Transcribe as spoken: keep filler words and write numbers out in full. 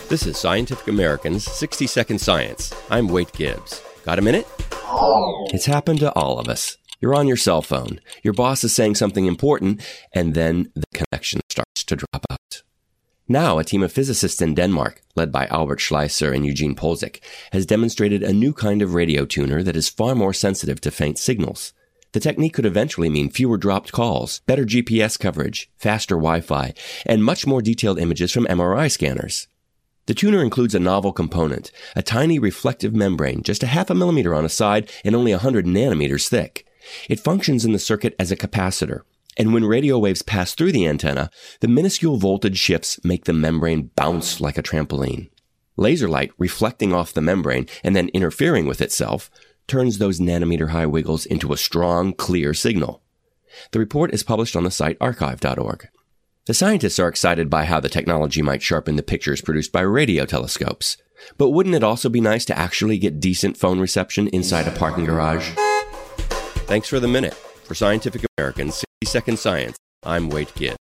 This is Scientific American's sixty second Science. I'm Wade Gibbs. Got a minute? It's happened to all of us. You're on your cell phone. Your boss is saying something important, and then the connection starts to drop out. Now, a team of physicists in Denmark, led by Albert Schleiser and Eugene Polzik, has demonstrated a new kind of radio tuner that is far more sensitive to faint signals. The technique could eventually mean fewer dropped calls, better G P S coverage, faster Wi-Fi, and much more detailed images from M R I scanners. The tuner includes a novel component, a tiny reflective membrane just a half a millimeter on a side and only one hundred nanometers thick. It functions in the circuit as a capacitor, and when radio waves pass through the antenna, the minuscule voltage shifts make the membrane bounce like a trampoline. Laser light reflecting off the membrane and then interfering with itself turns those nanometer-high wiggles into a strong, clear signal. The report is published on the site archive dot org. The scientists are excited by how the technology might sharpen the pictures produced by radio telescopes. But wouldn't it also be nice to actually get decent phone reception inside a parking garage? Thanks for the minute. For Scientific American's sixty second Science, I'm Wade Gibbs.